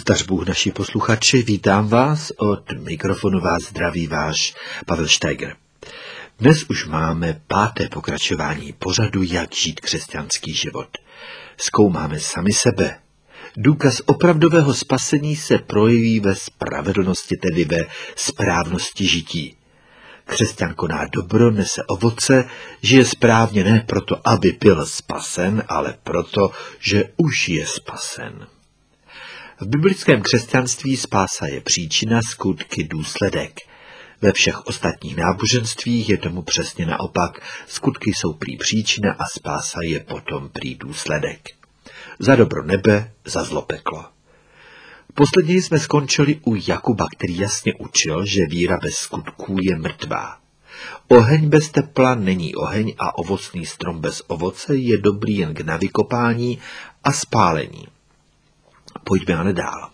Zdař Bůh, naši posluchači, vítám vás, od mikrofonu vás zdraví váš Pavel Steiger. Dnes už máme 5. pokračování pořadu Jak žít křesťanský život. Zkoumáme sami sebe. Důkaz opravdového spasení se projeví ve spravedlnosti, tedy ve správnosti žití. Křesťan koná dobro, nese ovoce, žije správně ne proto, aby byl spasen, ale proto, že už je spasen. V biblickém křesťanství spása je příčina, skutky důsledek. Ve všech ostatních náboženstvích je tomu přesně naopak. Skutky jsou prý příčina a spása je potom prý důsledek. Za dobro nebe, za zlo peklo. Posledně jsme skončili u Jakuba, který jasně učil, že víra bez skutků je mrtvá. Oheň bez tepla není oheň a ovocný strom bez ovoce je dobrý jen k navykopání a spálení. Pojďme ale dál.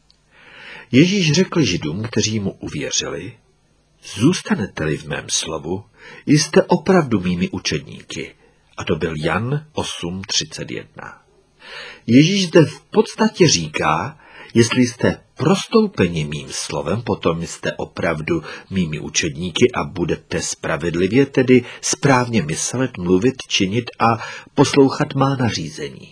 Ježíš řekl Židům, kteří mu uvěřili: zůstanete-li v mém slovu, jste opravdu mými učedníky. A to byl Jan 8:31. Ježíš zde v podstatě říká, jestli jste prostoupeni mým slovem, potom jste opravdu mými učedníky a budete spravedlivě, tedy správně myslet, mluvit, činit a poslouchat má nařízení.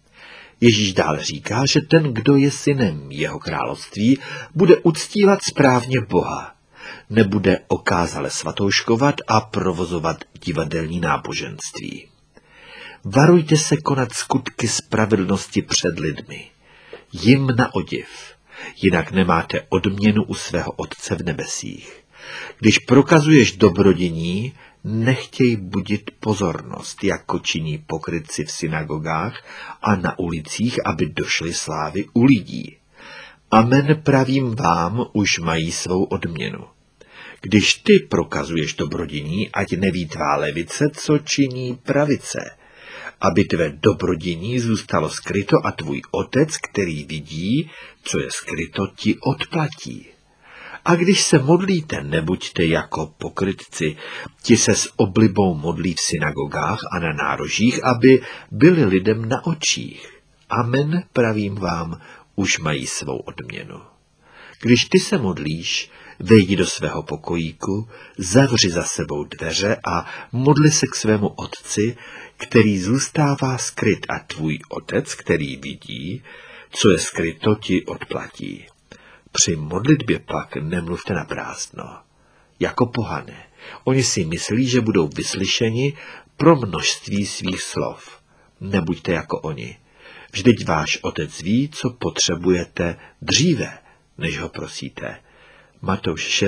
Ježíš dále říká, že ten, kdo je synem jeho království, bude uctívat správně Boha. Nebude okázale svatouškovat a provozovat divadelní náboženství. Varujte se konat skutky spravedlnosti před lidmi. Jim na odiv, jinak nemáte odměnu u svého Otce v nebesích. Když prokazuješ dobrodiní, nechtěj budit pozornost, jako činí pokrytci v synagogách a na ulicích, aby došly slávy u lidí. Amen, pravím vám, už mají svou odměnu. Když ty prokazuješ dobrodiní, ať neví tvá levice, co činí pravice, aby tvé dobrodiní zůstalo skryto a tvůj Otec, který vidí, co je skryto, ti odplatí. A když se modlíte, nebuďte jako pokrytci, ti se s oblibou modlí v synagogách a na nárožích, aby byli lidem na očích. Amen, pravím vám, už mají svou odměnu. Když ty se modlíš, vejdi do svého pokojíku, zavři za sebou dveře a modli se k svému Otci, který zůstává skryt, a tvůj Otec, který vidí, co je skryto, ti odplatí. Při modlitbě pak nemluvte na prázdno, jako pohané. Oni si myslí, že budou vyslyšeni pro množství svých slov. Nebuďte jako oni. Vždyť váš Otec ví, co potřebujete dříve, než ho prosíte. Matouš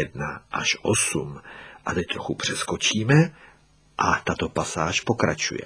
6:1-8. A teď trochu přeskočíme a tato pasáž pokračuje.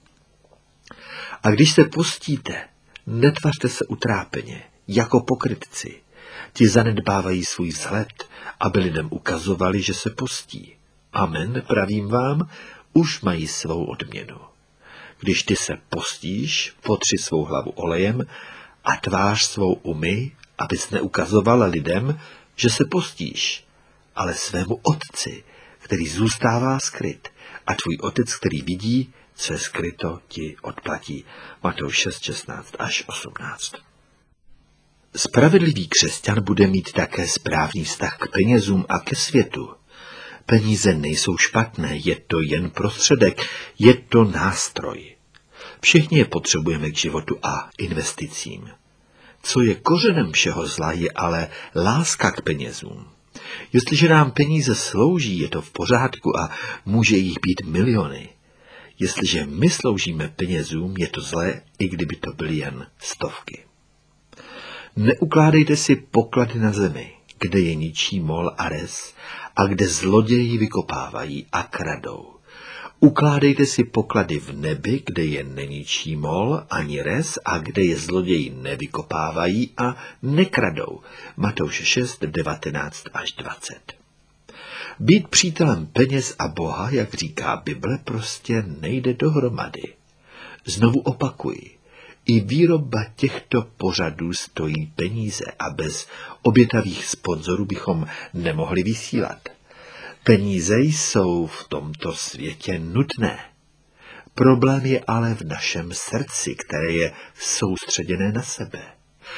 A když se postíte, netvařte se utrápeně, jako pokrytci. Ti zanedbávají svůj vzhled, aby lidem ukazovali, že se postí. Amen, pravím vám, už mají svou odměnu. Když ty se postíš, potři svou hlavu olejem a tvář svou umyj, abys neukazovala lidem, že se postíš, ale svému Otci, který zůstává skryt, a tvůj Otec, který vidí, co je skryto, ti odplatí. Matouš 6:16-18. Spravedlivý křesťan bude mít také správný vztah k penězům a ke světu. Peníze nejsou špatné, je to jen prostředek, je to nástroj. Všichni je potřebujeme k životu a investicím. Co je kořenem všeho zla, je ale láska k penězům. Jestliže nám peníze slouží, je to v pořádku a může jich být miliony. Jestliže my sloužíme penězům, je to zlé, i kdyby to byly jen stovky. Neukládejte si poklady na zemi, kde je ničí mol a res a kde zloději vykopávají a kradou. Ukládejte si poklady v nebi, kde je neničí mol ani res a kde je zloději nevykopávají a nekradou. Matouš 6:19-20. Být přítelem peněz a Boha, jak říká Bible, prostě nejde dohromady. Znovu opakuji. I výroba těchto pořadů stojí peníze a bez obětavých sponzorů bychom nemohli vysílat. Peníze jsou v tomto světě nutné. Problém je ale v našem srdci, které je soustředěné na sebe.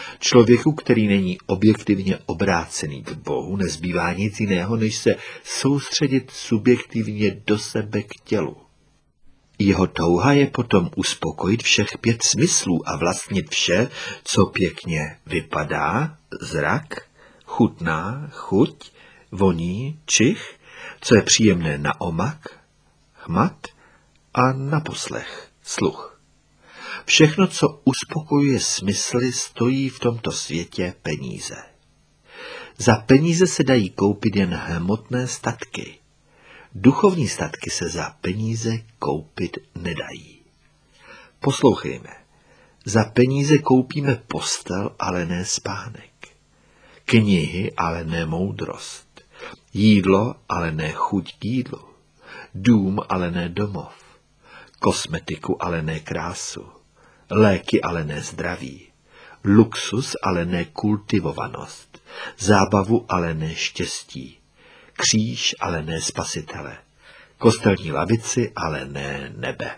Člověku, který není objektivně obrácený k Bohu, nezbývá nic jiného, než se soustředit subjektivně do sebe k tělu. Jeho touha je potom uspokojit všech 5 smyslů a vlastnit vše, co pěkně vypadá, zrak, chutná, chuť, voní, čich, co je příjemné na omak, hmat a na poslech, sluch. Všechno, co uspokojuje smysly, stojí v tomto světě peníze. Za peníze se dají koupit jen hmotné statky. Duchovní statky se za peníze koupit nedají. Poslouchejme. Za peníze koupíme postel, ale ne spánek. Knihy, ale ne moudrost. Jídlo, ale ne chuť k jídlu. Dům, ale ne domov. Kosmetiku, ale ne krásu. Léky, ale ne zdraví. Luxus, ale ne kultivovanost. Zábavu, ale ne štěstí. Kříž, ale ne spasitele. Kostelní lavici, ale ne nebe.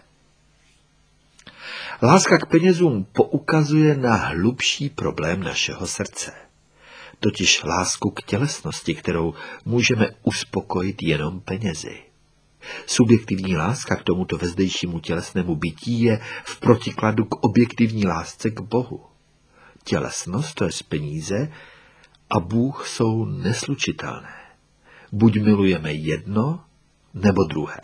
Láska k penězům poukazuje na hlubší problém našeho srdce. Totiž lásku k tělesnosti, kterou můžeme uspokojit jenom penězi. Subjektivní láska k tomuto vezdejšímu tělesnému bytí je v protikladu k objektivní lásce k Bohu. Tělesnost, to je peníze, a Bůh jsou neslučitelné. Buď milujeme jedno, nebo druhé.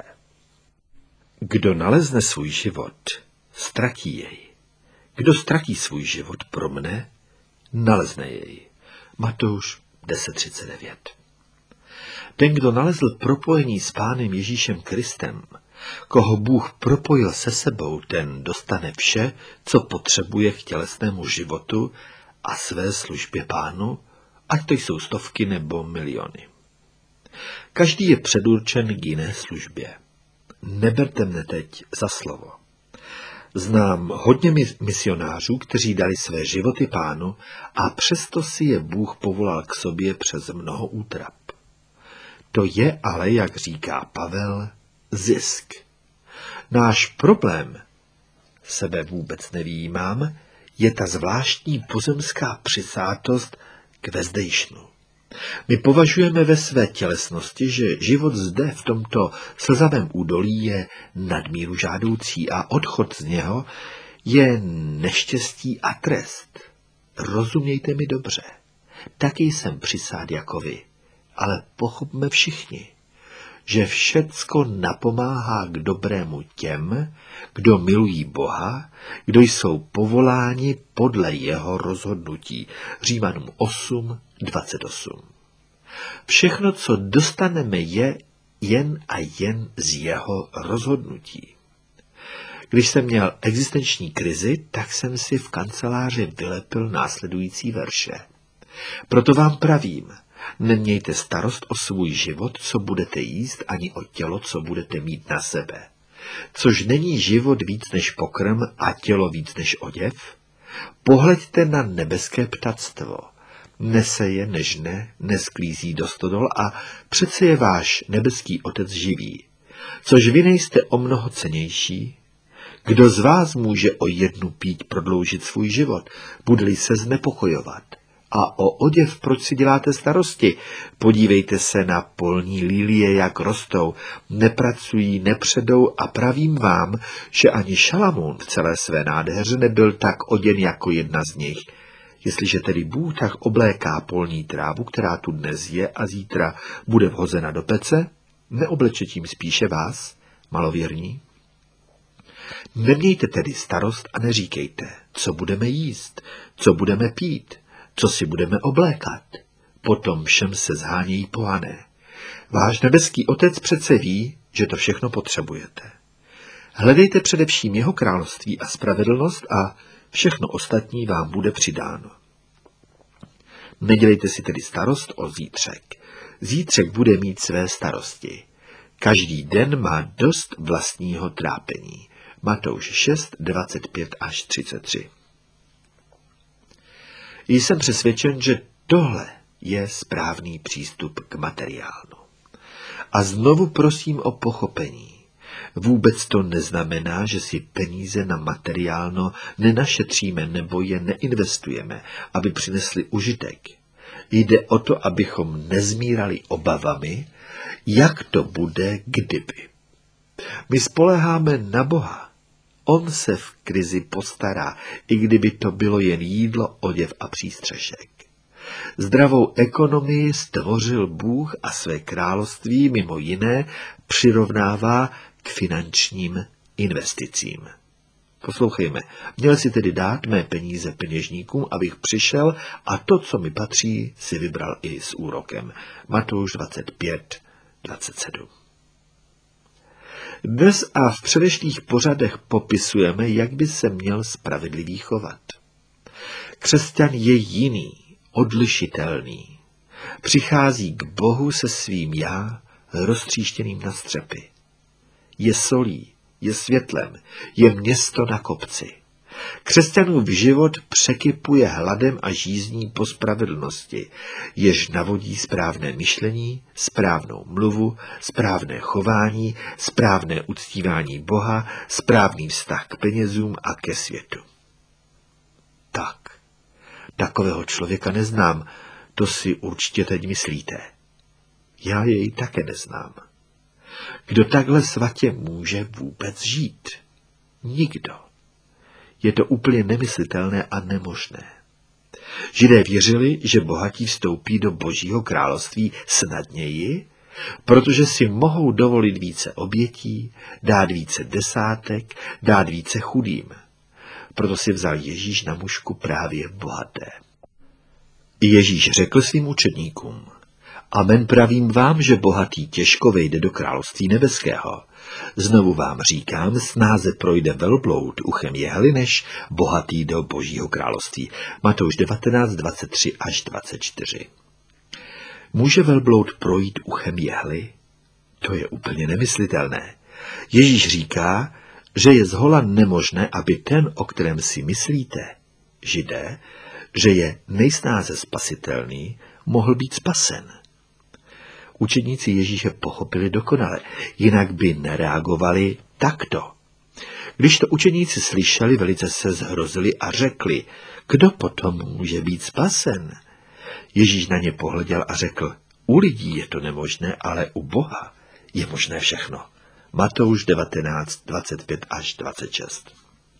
Kdo nalezne svůj život, ztratí jej. Kdo ztratí svůj život pro mne, nalezne jej. Matouš 10:39. Ten, kdo nalezl propojení s Pánem Ježíšem Kristem, koho Bůh propojil se sebou, ten dostane vše, co potřebuje k tělesnému životu a své službě Pánu, ať to jsou stovky nebo miliony. Každý je předurčen k jiné službě. Neberte mne teď za slovo. Znám hodně misionářů, kteří dali své životy Pánu a přesto si je Bůh povolal k sobě přes mnoho útrap. To je ale, jak říká Pavel, zisk. Náš problém, sebe vůbec nevyjímám, je ta zvláštní pozemská přisátost k vezdejšnu. My považujeme ve své tělesnosti, že život zde v tomto slzavém údolí je nadmíru žádoucí a odchod z něho je neštěstí a trest. Rozumějte mi dobře, taky jsem přisát jako vy, ale pochopme všichni, že všecko napomáhá k dobrému těm, kdo milují Boha, kdo jsou povoláni podle jeho rozhodnutí. Římanům 8:28. Všechno, co dostaneme, je jen a jen z jeho rozhodnutí. Když jsem měl existenční krizi, tak jsem si v kanceláři vylepil následující verše. Proto vám pravím, nemějte starost o svůj život, co budete jíst, ani o tělo, co budete mít na sebe. Což není život víc než pokrm a tělo víc než oděv? Pohleďte na nebeské ptactvo. Neseje, nežne, nesklízí do stodol a přece je váš nebeský Otec živý. Což vy nejste o mnoho cennější? Kdo z vás může o jednu píď prodloužit svůj život, bude-li se znepokojovat? A o oděv proč si děláte starosti? Podívejte se na polní lilie, jak rostou, nepracují, nepředou a pravím vám, že ani Šalamún v celé své nádheře nebyl tak oděn jako jedna z nich. Jestliže tedy Bůh tak obléká polní trávu, která tu dnes je a zítra bude vhozena do pece, neobleče tím spíše vás, malověrní? Nemějte tedy starost a neříkejte, co budeme jíst, co budeme pít, co si budeme oblékat. Potom všem se zhánějí pohané. Váš nebeský Otec přece ví, že to všechno potřebujete. Hledejte především jeho království a spravedlnost a všechno ostatní vám bude přidáno. Nedělejte si tedy starost o zítřek. Zítřek bude mít své starosti. Každý den má dost vlastního trápení. Matouš 6:25-33. Jsem přesvědčen, že tohle je správný přístup k materiálu. A znovu prosím o pochopení. Vůbec to neznamená, že si peníze na materiálno nenašetříme nebo je neinvestujeme, aby přinesli užitek. Jde o to, abychom nezmírali obavami, jak to bude, kdyby. My spoléháme na Boha. On se v krizi postará, i kdyby to bylo jen jídlo, oděv a přístřešek. Zdravou ekonomii stvořil Bůh a své království mimo jiné přirovnává k finančním investicím. Poslouchejme, měl si tedy dát mé peníze peněžníkům, abych přišel a to, co mi patří, si vybral i s úrokem. Matouš 25:27. Dnes a v předešlých pořadech popisujeme, jak by se měl spravedlivý chovat. Křesťan je jiný, odlišitelný. Přichází k Bohu se svým já, roztříštěným na střepy. Je solí, je světlem, je město na kopci. Křesťanův život překypuje hladem a žízní po spravedlnosti, jež navodí správné myšlení, správnou mluvu, správné chování, správné uctívání Boha, správný vztah k penězům a ke světu. Tak, takového člověka neznám, to si určitě teď myslíte. Já jej také neznám. Kdo takhle svatě může vůbec žít? Nikdo. Je to úplně nemyslitelné a nemožné. Židé věřili, že bohatí vstoupí do Božího království snadněji, protože si mohou dovolit více obětí, dát více desátek, dát více chudým. Proto si vzal Ježíš na mužku právě bohaté. Ježíš řekl svým učedníkům: Amen, pravím vám, že bohatý těžko vejde do království nebeského. Znovu vám říkám, snáze projde velbloud uchem jehly, než bohatý do Božího království. Matouš 19:23-24. Může velbloud projít uchem jehly? To je úplně nemyslitelné. Ježíš říká, že je zhola nemožné, aby ten, o kterém si myslíte, Židé, že je nejsnáze spasitelný, mohl být spasen. Učedníci Ježíše pochopili dokonale, jinak by nereagovali takto. Když to učedníci slyšeli, velice se zhrozili a řekli: Kdo potom může být spasen? Ježíš na ně pohleděl a řekl: U lidí je to nemožné, ale u Boha je možné všechno. Matouš 19:25-26.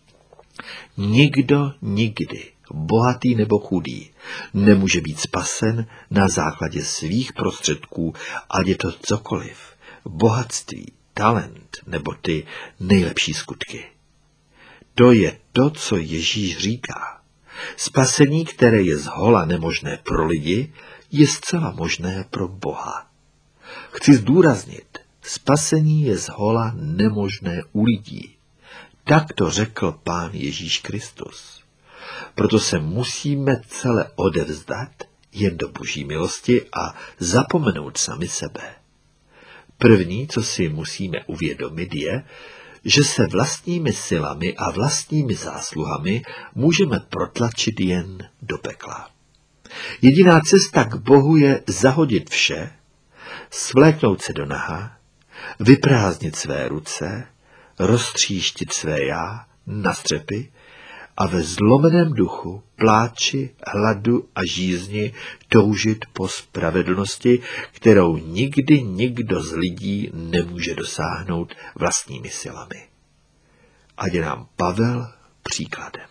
Nikdo nikdy, bohatý nebo chudý, nemůže být spasen na základě svých prostředků, ať je to cokoliv, bohatství, talent nebo ty nejlepší skutky. To je to, co Ježíš říká. Spasení, které je zhola nemožné pro lidi, je zcela možné pro Boha. Chci zdůraznit, spasení je zhola nemožné u lidí. Tak to řekl Pán Ježíš Kristus. Proto se musíme celé odevzdat jen do Boží milosti a zapomenout sami sebe. První, co si musíme uvědomit, je, že se vlastními silami a vlastními zásluhami můžeme protlačit jen do pekla. Jediná cesta k Bohu je zahodit vše, svléknout se do naha, vyprázdnit své ruce, roztříštit své já na střepy a ve zlomeném duchu, pláči, hladu a žízni toužit po spravedlnosti, kterou nikdy nikdo z lidí nemůže dosáhnout vlastními silami. Ať je nám Pavel příkladem.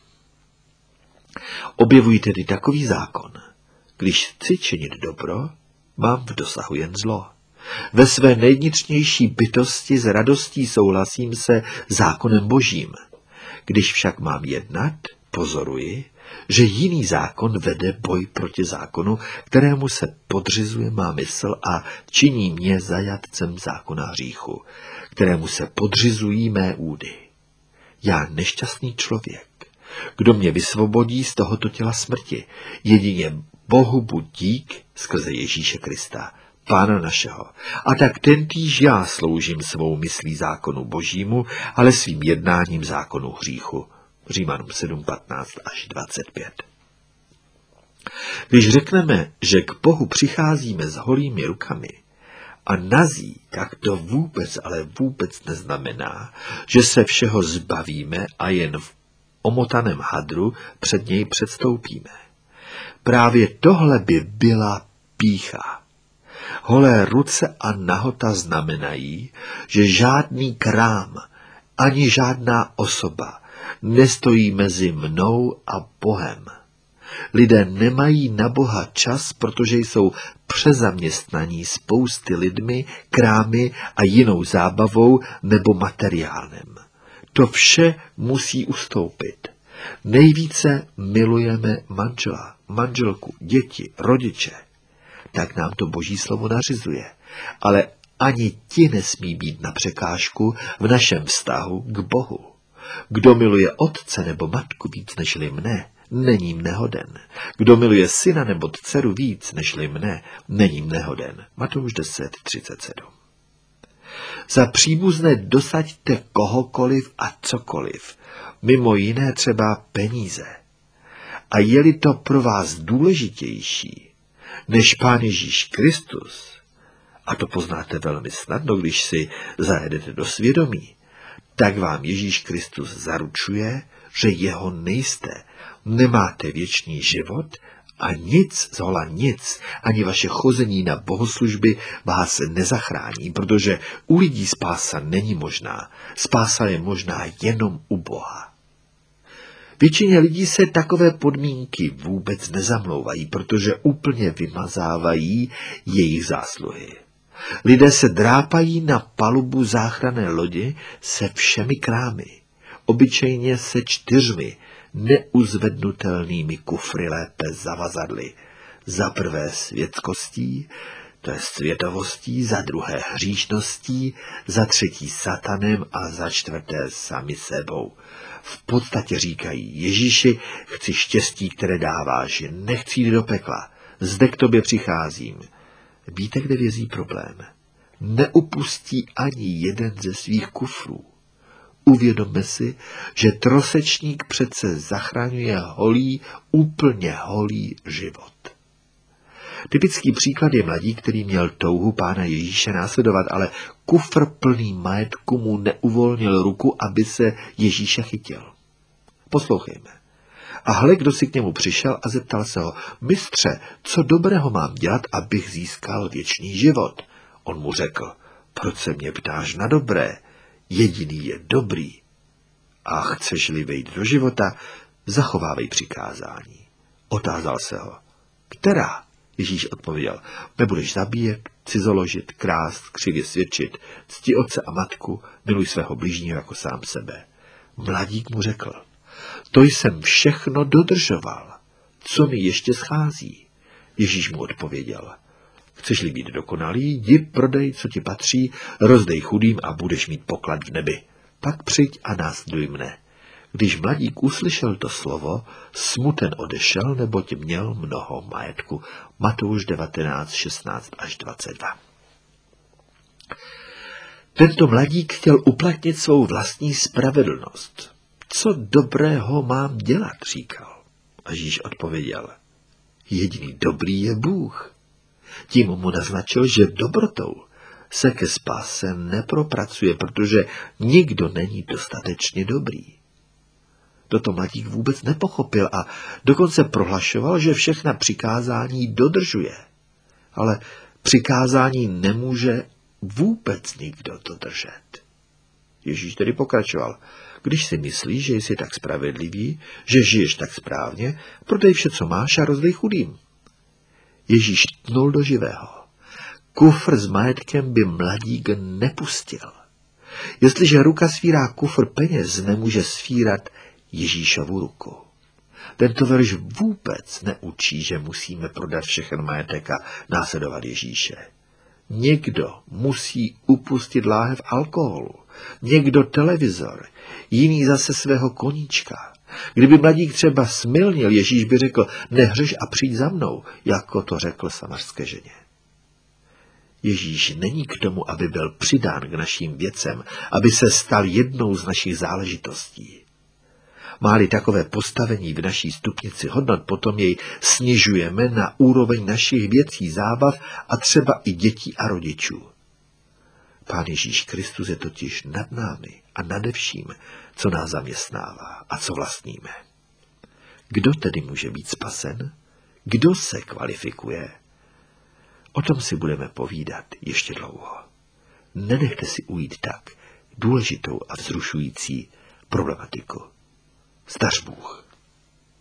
Objevuji tedy takový zákon. Když chci činit dobro, mám v dosahu jen zlo. Ve své nejvnitřnější bytosti s radostí souhlasím se zákonem Božím. Když však mám jednat, pozoruji, že jiný zákon vede boj proti zákonu, kterému se podřizuje má mysl a činí mě zajatcem zákona hříchu, kterému se podřizují mé údy. Já nešťastný člověk, kdo mě vysvobodí z tohoto těla smrti, jedině Bohu buď dík skrze Ježíše Krista, Pána našeho. A tak tentýž já sloužím svou myslí zákonu Božímu, ale svým jednáním zákonu hříchu. Římanům 7:15-25. Když řekneme, že k Bohu přicházíme s holými rukami A nazí, tak to vůbec, ale vůbec neznamená, že se všeho zbavíme a jen v omotaném hadru před něj předstoupíme. Právě tohle by byla pýcha. Holé ruce a nahota znamenají, že žádný krám ani žádná osoba nestojí mezi mnou a Bohem. Lidé nemají na Boha čas, protože jsou přezaměstnaní spousty lidmi, krámy a jinou zábavou nebo materiálem. To vše musí ustoupit. Nejvíce milujeme manžela, manželku, děti, rodiče. Tak nám to Boží slovo nařizuje. Ale ani ti nesmí být na překážku v našem vztahu k Bohu. Kdo miluje otce nebo matku víc nežli mne, není mne hoden. Kdo miluje syna nebo dceru víc nežli mne, není mne hoden. Matouš 10:37. Za příbuzné dosaďte kohokoliv a cokoliv, mimo jiné třeba peníze. A je-li to pro vás důležitější než Pán Ježíš Kristus, a to poznáte velmi snadno, když si zajedete do svědomí, tak vám Ježíš Kristus zaručuje, že jeho nejste, nemáte věčný život a nic, zhola nic, ani vaše chození na bohoslužby vás nezachrání, protože u lidí spása není možná. Spása je možná jenom u Boha. Většině lidí se takové podmínky vůbec nezamlouvají, protože úplně vymazávají jejich zásluhy. Lidé se drápají na palubu záchranné lodi se všemi krámy, obyčejně se 4 neuzvednutelnými kufry lépe zavazadly. Za prvé světskostí, to je světovostí, za druhé hříšností, za třetí satanem a za čtvrté sami sebou. V podstatě říkají: Ježíši, chci štěstí, které dáváš, nechci jít do pekla, zde k tobě přicházím. Víte, kde vězí problém? Neupustí ani jeden ze svých kufrů. Uvědomme si, že trosečník přece zachraňuje holý, úplně holý život. Typický příklad je mladík, který měl touhu Pána Ježíše následovat, ale kufr plný majetku mu neuvolnil ruku, aby se Ježíše chytil. Poslouchejme. A hle, kdo si k němu přišel a zeptal se ho: Mistře, co dobrého mám dělat, abych získal věčný život? On mu řekl: Proč se mě ptáš na dobré? Jediný je dobrý. A chceš-li vejít do života, zachovávej přikázání. Otázal se ho: Která? Ježíš odpověděl: Nebudeš zabíjet, cizoložit, krást, křivě svědčit, cti otce a matku, miluj svého bližního jako sám sebe. Mladík mu řekl: To jsem všechno dodržoval. Co mi ještě schází? Ježíš mu odpověděl: Chceš-li být dokonalý, jdi prodej, co ti patří, rozdej chudým a budeš mít poklad v nebi. Pak přijď a následuj mne. Když mladík uslyšel to slovo, smuten odešel, neboť měl mnoho majetku. Matouš 19:16-22. Tento mladík chtěl uplatnit svou vlastní spravedlnost. Co dobrého mám dělat, říkal. A Ježíš odpověděl: Jediný dobrý je Bůh. Tím mu naznačil, že dobrotou se ke spáse nepropracuje, protože nikdo není dostatečně dobrý. Toto mladík vůbec nepochopil a dokonce prohlašoval, že všechna přikázání dodržuje. Ale přikázání nemůže vůbec nikdo dodržet. Ježíš tedy pokračoval: Když si myslíš, že jsi tak spravedlivý, že žiješ tak správně, prodej vše, co máš, a rozdej chudým. Ježíš tnul do živého. Kufr s majetkem by mladík nepustil. Jestliže ruka svírá kufr peněz, nemůže svírat Ježíšovu ruku. Tento verš vůbec neučí, že musíme prodat všechen majetek a následovat Ježíše. Někdo musí upustit láhev alkoholu, někdo televizor, jiný zase svého koníčka. Kdyby mladík třeba smilnil, Ježíš by řekl: Nehřeš a přijď za mnou, jako to řekl samařské ženě. Ježíš není k tomu, aby byl přidán k našim věcem, aby se stal jednou z našich záležitostí. Má-li takové postavení v naší stupnici hodnot, potom jej snižujeme na úroveň našich věcí, zábav a třeba i dětí a rodičů. Pán Ježíš Kristus je totiž nad námi a nade vším, co nás zaměstnává a co vlastníme. Kdo tedy může být spasen? Kdo se kvalifikuje? O tom si budeme povídat ještě dlouho. Nenechte si ujít tak důležitou a vzrušující problematiku. Zdař Bůh.